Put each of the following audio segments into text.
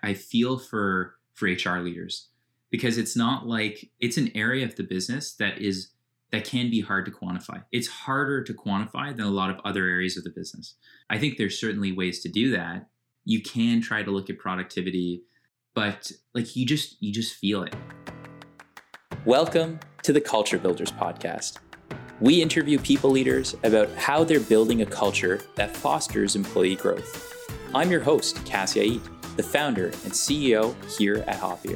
I feel for HR leaders, because it's not like it's an area of the business that can be hard to quantify. It's harder to quantify than a lot of other areas of the business. I think there's certainly ways to do that. You can try to look at productivity, but like you just feel it. Welcome to the Culture Builders Podcast. We interview people leaders about how they're building a culture that fosters employee growth. I'm your host, Cassie Aid, the founder and CEO here at Hoppier.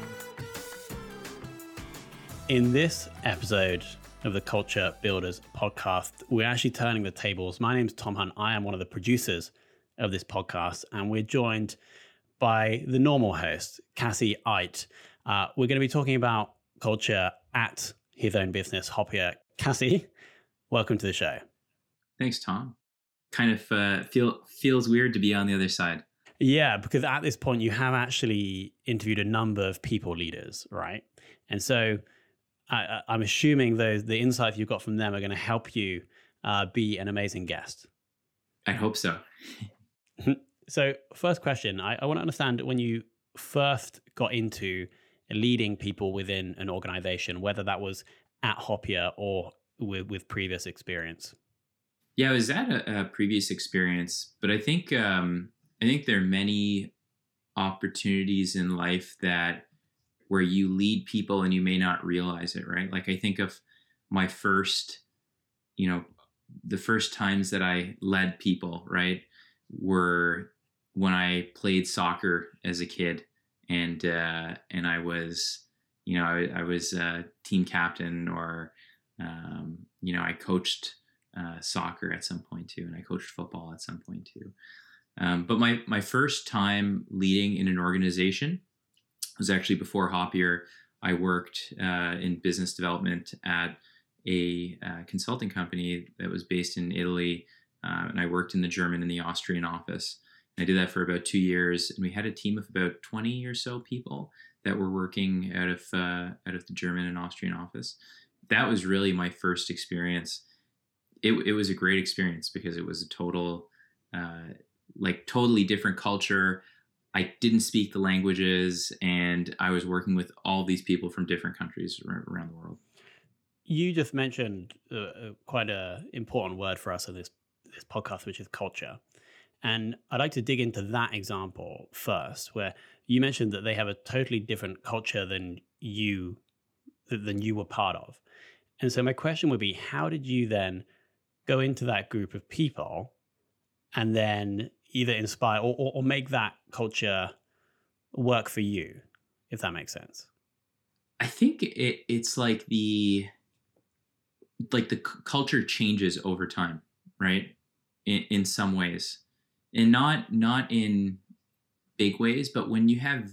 In this episode of the Culture Builders Podcast, we're actually turning the tables. My name's Tom Hunt. I am one of the producers of this podcast, and we're joined by the normal host, Cassie Ait. We're going to be talking about culture at his own business, Hoppier. Cassie, welcome to the show. Thanks, Tom. Kind of feels weird to be on the other side. Yeah, because at this point you have actually interviewed a number of people leaders, right? And so I'm assuming the insights you got from them are going to help you be an amazing guest. I hope so. So first question, I want to understand when you first got into leading people within an organization, whether that was at Hoppier or with previous experience. Yeah, I was at a previous experience, but I think there are many opportunities in life where you lead people and you may not realize it, right? Like I think of my first, the first times that I led people, right, were when I played soccer as a kid, and I was, I was a team captain, or I coached soccer at some point too, and I coached football at some point too. But my first time leading in an organization was actually before Hoppier. I worked in business development at a consulting company that was based in Italy, and I worked in the German and the Austrian office. And I did that for about 2 years, and we had a team of about 20 or so people that were working out of the German and Austrian office. That was really my first experience. It was a great experience because it was a total, totally different culture. I didn't speak the languages, and I was working with all these people from different countries around the world. You just mentioned quite an important word for us in this podcast, which is culture. And I'd like to dig into that example first, where you mentioned that they have a totally different culture than you were part of. And so my question would be, how did you then go into that group of people and then either inspire or make that culture work for you, if that makes sense? I think it's like the culture changes over time, right? In some ways, and not in big ways, but when you have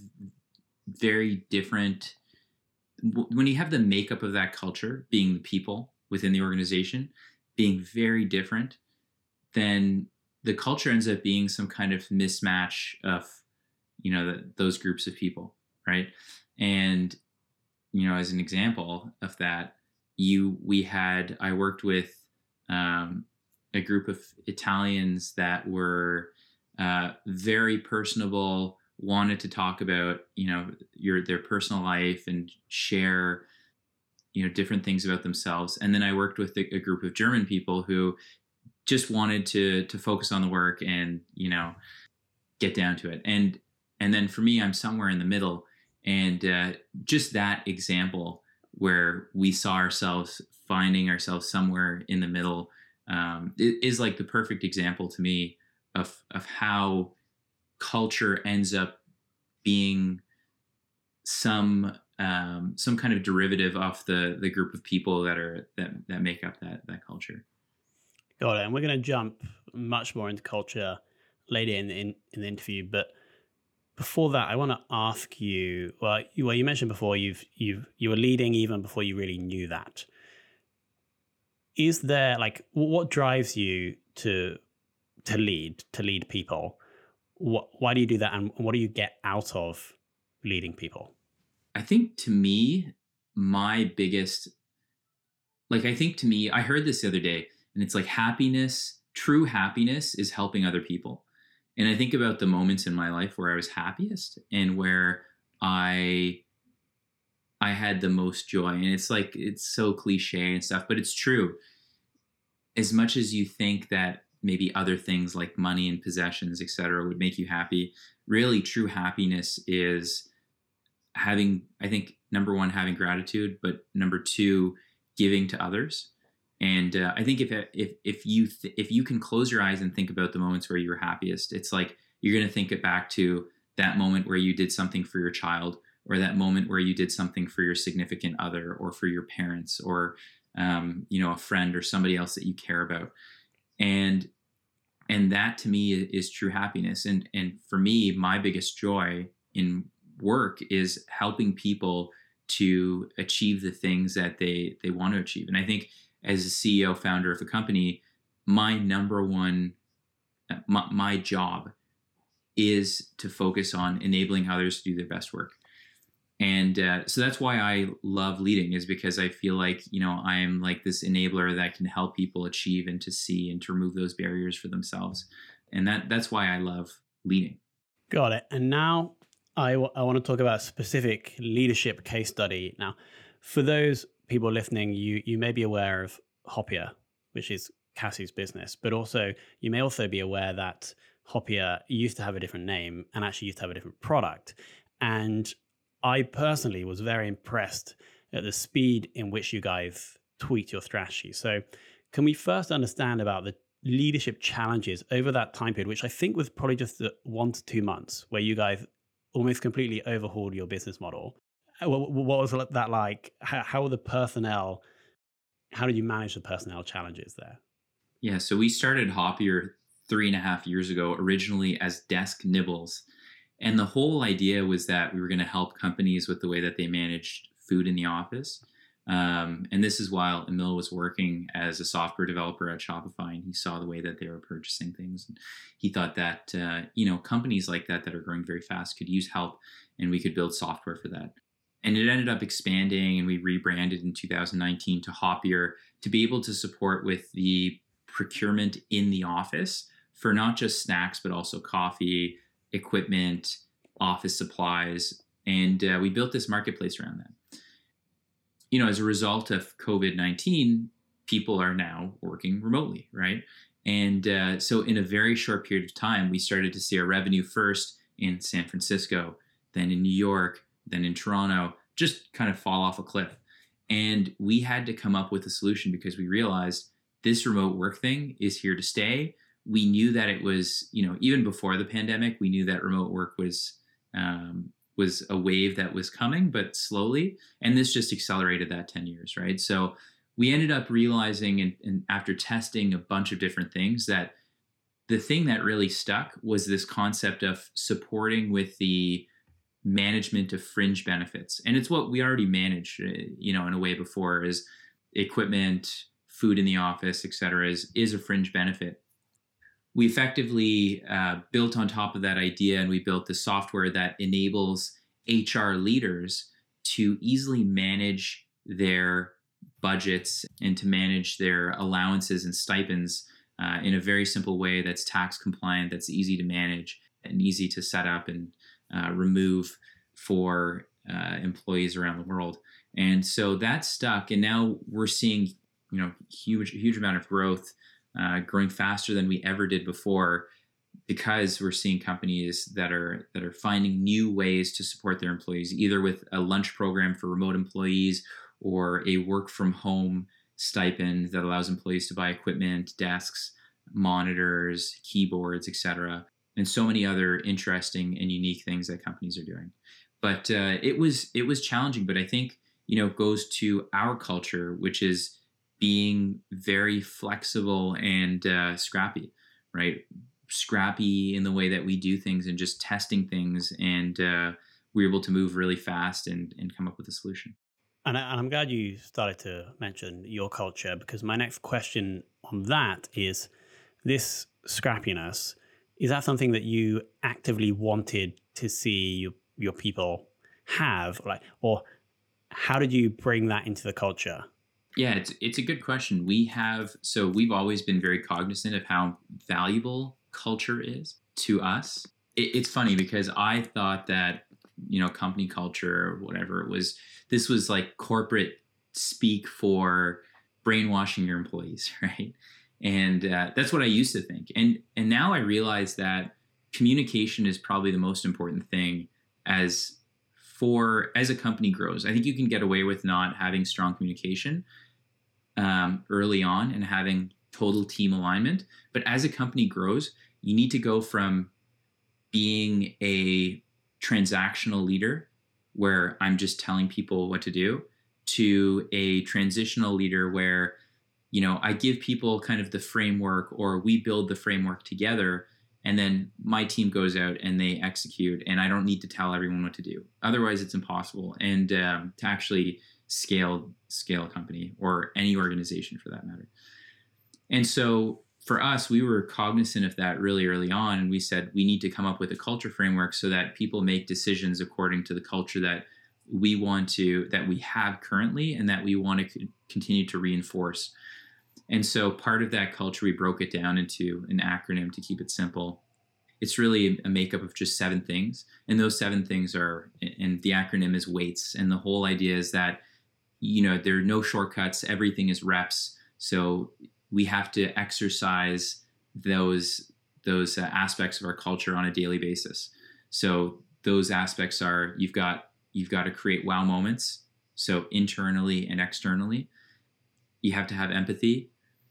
when you have the makeup of that culture, being the people within the organization, being very different, then the culture ends up being some kind of mismatch of, those groups of people, right? And, as an example of that, I worked with a group of Italians that were very personable, wanted to talk about, their personal life and share, different things about themselves. And then I worked with a group of German people who just wanted to focus on the work and, get down to it. And then for me, I'm somewhere in the middle. And just that example where we saw finding ourselves somewhere in the middle is like the perfect example to me of how culture ends up being some kind of derivative of the group of people that make up that culture. Got it. And we're going to jump much more into culture later in the interview. But before that, I want to ask you. Well, you mentioned before you were leading even before you really knew that. Is there what drives you to lead people? Why do you do that, and what do you get out of leading people? I think to me, my biggest, I heard this the other day, and it's like true happiness is helping other people. And I think about the moments in my life where I was happiest and where I had the most joy. And it's like, it's so cliche and stuff, but it's true. As much as you think that maybe other things like money and possessions, et cetera, would make you happy, really true happiness is having, I think, number one, having gratitude, but number two, giving to others. And I think if you can close your eyes and think about the moments where you were happiest, it's like you're going to think it back to that moment where you did something for your child, or that moment where you did something for your significant other, or for your parents, or a friend or somebody else that you care about. And that to me is true happiness. And for me, my biggest joy in work is helping people to achieve the things that they want to achieve. And I think as a CEO, founder of a company, my number one, my job is to focus on enabling others to do their best work. And so that's why I love leading, is because I feel like, I am like this enabler that can help people achieve and to see and to remove those barriers for themselves. And that's why I love leading. Got it. And now I want to talk about a specific leadership case study. Now, for those people listening, you may be aware of Hoppier, which is Cassie's business, but also you may also be aware that Hoppier used to have a different name and actually used to have a different product. And I personally was very impressed at the speed in which you guys tweaked your strategy. So can we first understand about the leadership challenges over that time period, which I think was probably just 1 to 2 months, where you guys almost completely overhauled your business model? What was that like? How were the personnel? How did you manage the personnel challenges there? Yeah, so we started Hoppier 3.5 years ago, originally as Desk Nibbles. And the whole idea was that we were going to help companies with the way that they managed food in the office. And this is while Emil was working as a software developer at Shopify, and he saw the way that they were purchasing things. And he thought that, companies like that are growing very fast could use help, and we could build software for that. And it ended up expanding, and we rebranded in 2019 to Hoppier to be able to support with the procurement in the office for not just snacks, but also coffee, equipment, office supplies. And we built this marketplace around that. As a result of COVID-19, people are now working remotely, right? And so in a very short period of time, we started to see our revenue first in San Francisco, then in New York, then in Toronto, just kind of fall off a cliff. And we had to come up with a solution because we realized this remote work thing is here to stay. We knew that it was, even before the pandemic, we knew that remote work was a wave that was coming, but slowly. And this just accelerated that 10 years, right? So we ended up realizing, and after testing a bunch of different things, that the thing that really stuck was this concept of supporting with the management of fringe benefits. And it's what we already managed, in a way before, is equipment, food in the office, et cetera, is a fringe benefit. We effectively built on top of that idea, and we built the software that enables HR leaders to easily manage their budgets and to manage their allowances and stipends in a very simple way that's tax compliant, that's easy to manage and easy to set up and remove for employees around the world. And so that stuck, and now we're seeing huge amount of growth, growing faster than we ever did before, because we're seeing companies that are finding new ways to support their employees, either with a lunch program for remote employees or a work from home stipend that allows employees to buy equipment, desks, monitors, keyboards, etc., and so many other interesting and unique things that companies are doing. But it was challenging, but I think it goes to our culture, which is being very flexible and scrappy, right? Scrappy in the way that we do things and just testing things. And we're able to move really fast and come up with a solution. And I'm glad you started to mention your culture, because my next question on that is this scrappiness. Is that something that you actively wanted to see your people have, or how did you bring that into the culture? Yeah, it's a good question. We've always been very cognizant of how valuable culture is. to us. It's funny because I thought that, company culture or whatever it was, this was like corporate speak for brainwashing your employees, right? And that's what I used to think. And now I realize that communication is probably the most important thing as a company grows. I think you can get away with not having strong communication early on and having total team alignment. But as a company grows, you need to go from being a transactional leader where I'm just telling people what to do to a transitional leader where, I give people kind of the framework, or we build the framework together, and then my team goes out and they execute, and I don't need to tell everyone what to do. Otherwise, it's impossible. And to actually scale a company or any organization for that matter. And so for us, we were cognizant of that really early on. And we said, we need to come up with a culture framework so that people make decisions according to the culture that we have currently and that we want to continue to reinforce. And so part of that culture, we broke it down into an acronym to keep it simple. It's really a makeup of just 7 things. And those 7 things and the acronym is WAITs. And the whole idea is that, there are no shortcuts. Everything is reps. So we have to exercise those aspects of our culture on a daily basis. So those aspects are, you've got to create wow moments. So internally and externally, you have to have empathy.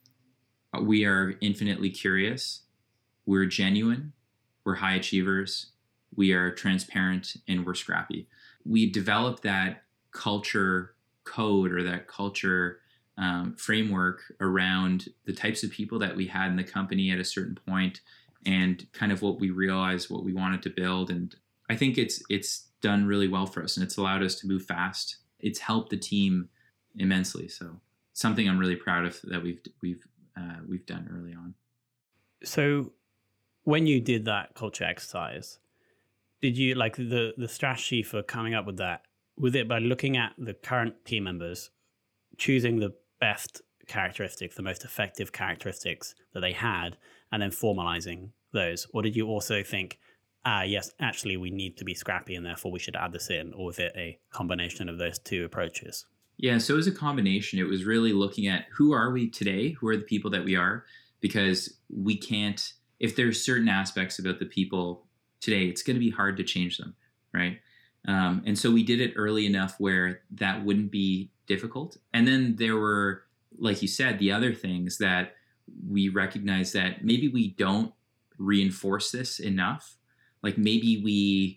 We are infinitely curious. We're genuine. We're high achievers. We are transparent, and we're scrappy. We developed that culture code or that culture framework around the types of people that we had in the company at a certain point and kind of what we realized, what we wanted to build. And I think it's done really well for us, and it's allowed us to move fast. It's helped the team immensely. So something I'm really proud of that we've done early on. So when you did that culture exercise, did you like the strategy for coming up with that? Was it by looking at the current team members, choosing the best characteristics, the most effective characteristics that they had, and then formalizing those? Or did you also think, yes, actually we need to be scrappy and therefore we should add this in? Or was it a combination of those 2 approaches? Yeah, so it was a combination. It was really looking at who are we today? Who are the people that we are? Because we can't, if there's certain aspects about the people today, it's going to be hard to change them, right? And so we did it early enough where that wouldn't be difficult. And then there were, like you said, the other things that we recognize that maybe we don't reinforce this enough. Like maybe we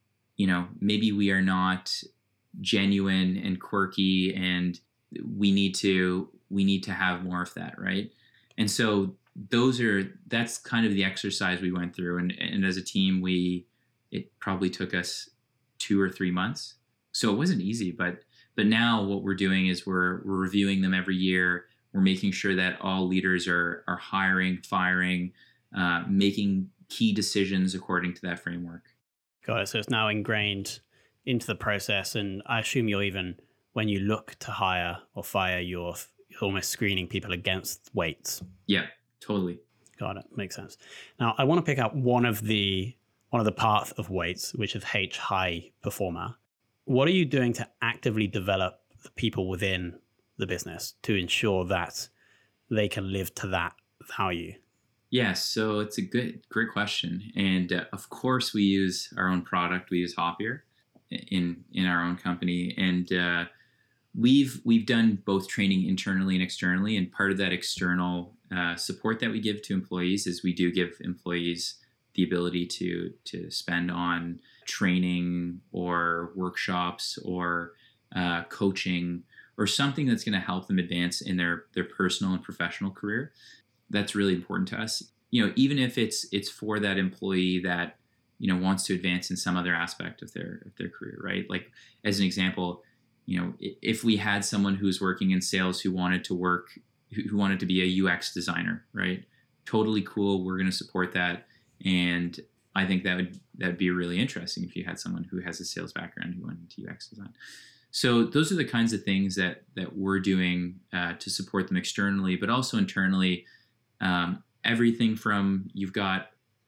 are not genuine and quirky, and we need to have more of that, right? And so that's kind of the exercise we went through, and as a team it probably took us 2 or 3 months. So it wasn't easy, but now what we're doing is we're reviewing them every year. We're making sure that all leaders are hiring, firing, making key decisions according to that framework. Got it. So it's now ingrained into the process, and I assume you're even, when you look to hire or fire, you're almost screening people against WAITs. Yeah, totally. Got it. Makes sense. Now, I want to pick up one of the parts of WAITs, which is H, high performer. What are you doing to actively develop the people within the business to ensure that they can live to that value? Yes, so it's a great question. And of course, we use our own product. We use Hoppier in our own company. And we've done both training internally and externally. And part of that external support that we give to employees is we do give employees the ability to spend on training or workshops or coaching or something that's going to help them advance in their personal and professional career. That's really important to us. Even if it's for that employee that wants to advance in some other aspect of their career, right? Like as an example, if we had someone who's working in sales who wanted to be a UX designer, right? Totally cool. We're going to support that. And I think that'd be really interesting if you had someone who has a sales background who went into UX design. So those are the kinds of things that we're doing to support them externally, but also internally. Everything from you've got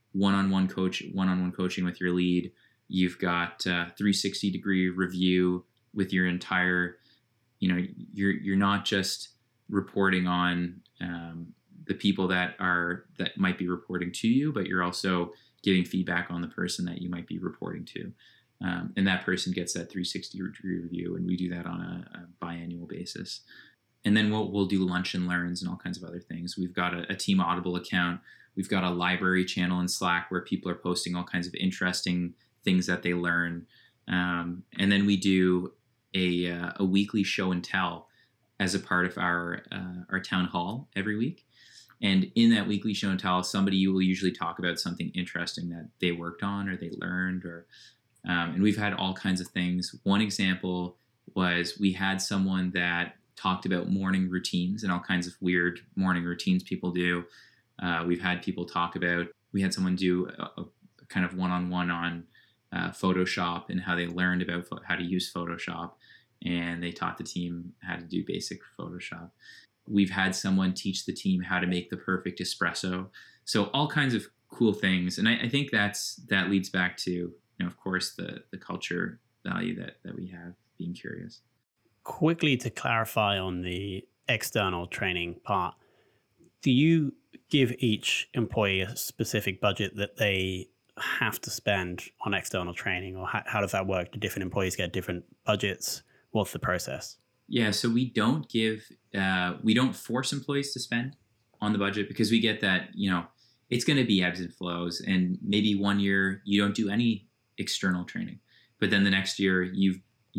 one-on-one coaching with your lead. You've got 360-degree review with your entire, you're not just reporting on the people that might be reporting to you, but you're also giving feedback on the person that you might be reporting to. And that person gets that 360-degree review, and we do that on a biannual basis. And then we'll do lunch and learns and all kinds of other things. We've got a Team Audible account. We've got a library channel in Slack where people are posting all kinds of interesting things that they learn. And then we do a weekly show and tell as a part of our town hall every week. And in that weekly show and tell, somebody will usually talk about something interesting that they worked on or they learned, and we've had all kinds of things. One example was we had someone that talked about morning routines and all kinds of weird morning routines people do. We've had people we had someone do a kind of one-on-one on Photoshop and how they learned about how to use Photoshop, and they taught the team how to do basic Photoshop. We've had someone teach the team how to make the perfect espresso. So all kinds of cool things. And I think that leads back to, of course, the culture value that we have, being curious. Quickly to clarify on the external training part, do you give each employee a specific budget that they have to spend on external training, or how does that work? Do different employees get different budgets? What's the process? Yeah, so we don't force employees to spend on the budget, because we get that, it's going to be ebbs and flows. And maybe one year you don't do any external training, but then the next year you're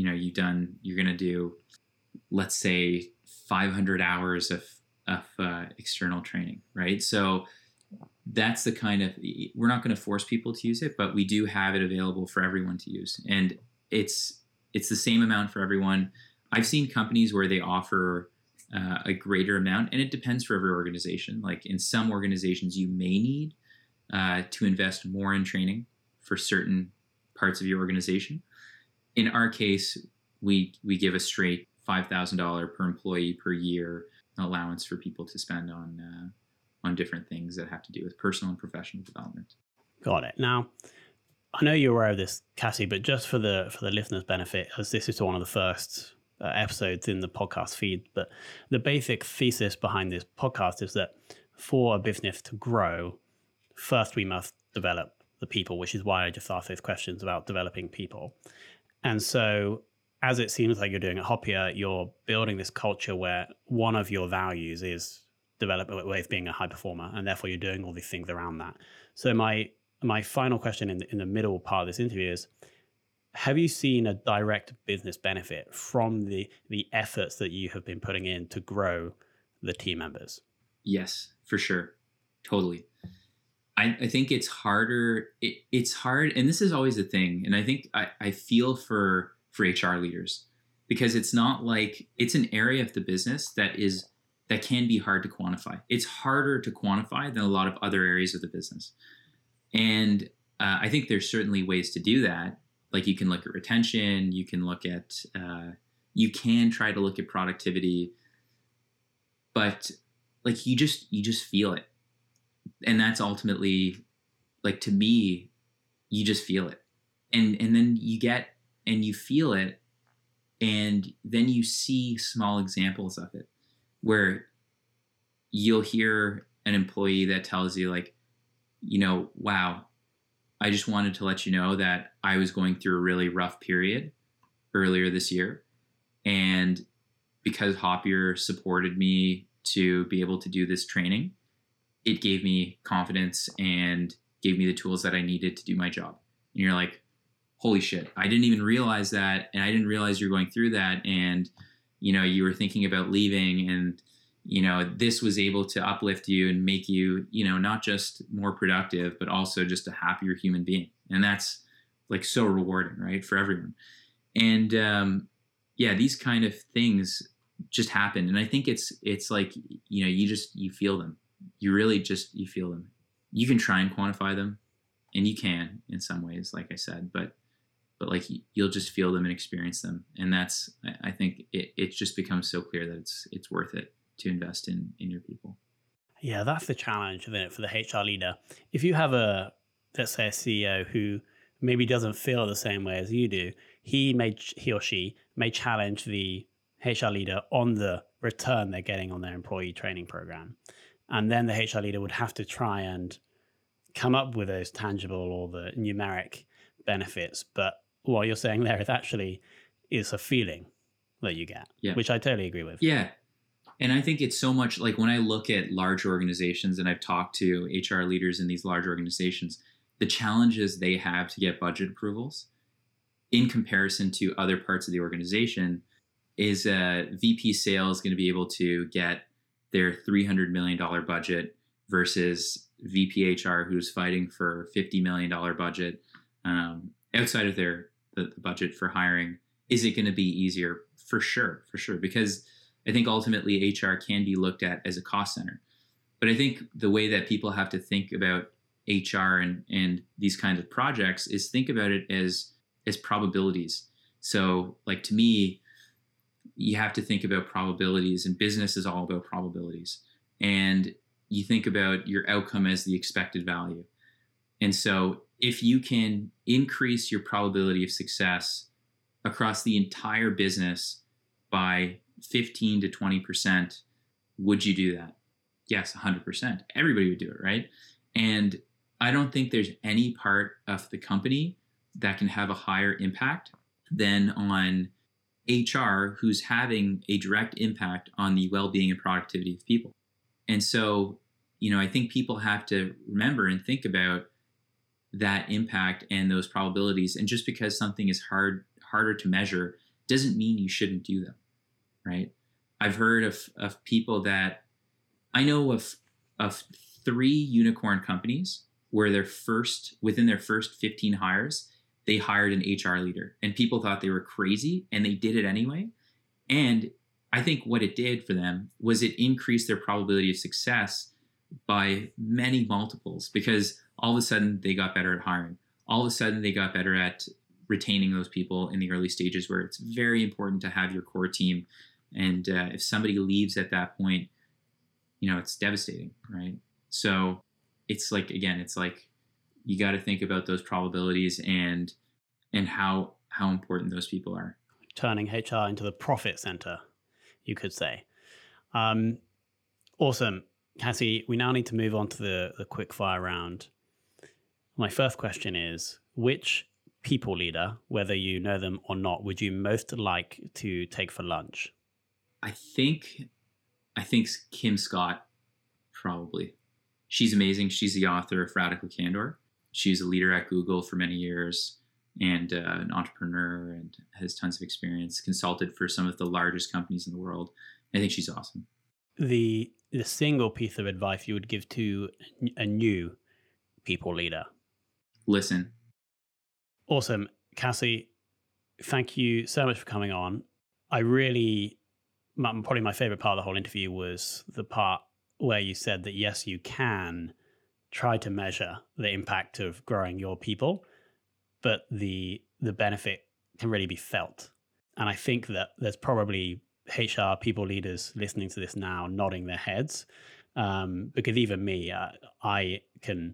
going to do, let's say, 500 hours of external training, right? So that's the kind of, we're not going to force people to use it, but we do have it available for everyone to use. And it's the same amount for everyone. I've seen companies where they offer a greater amount, and it depends for every organization. Like in some organizations, you may need to invest more in training for certain parts of your organization. In our case, we give a straight $5,000 per employee per year allowance for people to spend on different things that have to do with personal and professional development. Got it. Now, I know you're aware of this, Cassie, but just for the listeners' benefit, as this is one of the first episodes in the podcast feed, but the basic thesis behind this podcast is that for a business to grow, first we must develop the people, which is why I just asked those questions about developing people. And so, as it seems like you're doing at Hoppier, you're building this culture where one of your values is always being a high performer, and therefore you're doing all these things around that. So my final question in the middle part of this interview is, have you seen a direct business benefit from the efforts that you have been putting in to grow the team members? Yes, for sure. Totally. I think it's harder. It's hard. And this is always a thing. And I think I feel for HR leaders, because it's not like, it's an area of the business that can be hard to quantify. It's harder to quantify than a lot of other areas of the business. And I think there's certainly ways to do that. Like you can look at retention, you can look at, you can try to look at productivity, but like you just feel it. And that's ultimately, like, to me, you just feel it. And then you feel it, and then you see small examples of it where you'll hear an employee that tells you, like, wow, I just wanted to let you know that I was going through a really rough period earlier this year. And because Hoppier supported me to be able to do this training, it gave me confidence and gave me the tools that I needed to do my job. And you're like, holy shit, I didn't even realize that. And I didn't realize you're going through that. And, you were thinking about leaving, and, this was able to uplift you and make you, not just more productive, but also just a happier human being. And that's like so rewarding, right? For everyone. And, these kind of things just happen. And I think it's like, you feel them. You really you feel them. You can try and quantify them, and you can in some ways, like I said, but like you'll just feel them and experience them. And that's, I think it just becomes so clear that it's worth it to invest in your people. Yeah, that's the challenge, isn't it, for the HR leader. If you have a let's say a CEO who maybe doesn't feel the same way as you do, he or she may challenge the HR leader on the return they're getting on their employee training program. And then the HR leader would have to try and come up with those tangible or the numeric benefits. But what you're saying there is a feeling that you get, which I totally agree with. Yeah. And I think it's so much like when I look at large organizations, and I've talked to HR leaders in these large organizations, the challenges they have to get budget approvals in comparison to other parts of the organization is VP sales going to be able to get their $300 million budget versus VP HR who's fighting for $50 million budget outside of the budget for hiring. Is it going to be easier? For sure. Because I think ultimately HR can be looked at as a cost center. But I think the way that people have to think about HR and these kinds of projects is think about it as probabilities. So like to me, you have to think about probabilities, and business is all about probabilities. And you think about your outcome as the expected value. And so if you can increase your probability of success across the entire business by 15 to 20%, would you do that? Yes, 100%. Everybody would do it, right? And I don't think there's any part of the company that can have a higher impact than on HR, who's having a direct impact on the well-being and productivity of people. And so, I think people have to remember and think about that impact and those probabilities. And just because something is harder to measure doesn't mean you shouldn't do them, right? I've heard of people that I know of 3 unicorn companies where within their first 15 hires, they hired an HR leader, and people thought they were crazy, and they did it anyway. And I think what it did for them was it increased their probability of success by many multiples, because all of a sudden they got better at hiring. All of a sudden they got better at retaining those people in the early stages, where it's very important to have your core team. And if somebody leaves at that point, it's devastating, right? So it's like you got to think about those probabilities and how important those people are. Turning HR into the profit center, you could say. Awesome. Cassie, we now need to move on to the quick fire round. My first question is, which people leader, whether you know them or not, would you most like to take for lunch? I think Kim Scott, probably. She's amazing. She's the author of Radical Candor. She's a leader at Google for many years and an entrepreneur, and has tons of experience, consulted for some of the largest companies in the world. I think she's awesome. The single piece of advice you would give to a new people leader? Listen. Awesome. Cassie, thank you so much for coming on. Probably my favorite part of the whole interview was the part where you said that, yes, you can try to measure the impact of growing your people, but the benefit can really be felt. And I think that there's probably HR people leaders listening to this now nodding their heads, because even me, I can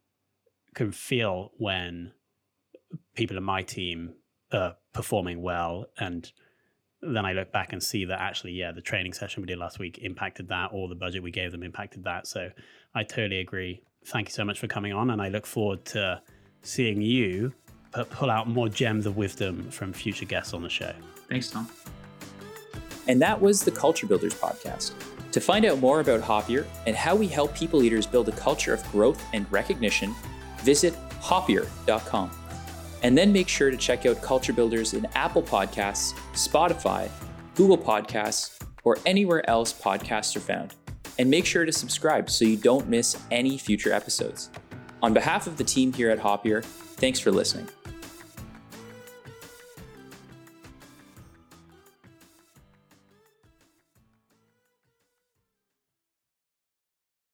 feel when people in my team are performing well, and then I look back and see that actually, the training session we did last week impacted that, or the budget we gave them impacted that. So I totally agree. Thank you so much for coming on, and I look forward to seeing you pull out more gems of wisdom from future guests on the show. Thanks, Tom. And that was the Culture Builders podcast. To find out more about Hoppier and how we help people leaders build a culture of growth and recognition, visit hoppier.com. And then make sure to check out Culture Builders in Apple Podcasts, Spotify, Google Podcasts, or anywhere else podcasts are found. And make sure to subscribe so you don't miss any future episodes. On behalf of the team here at Hoppier, thanks for listening.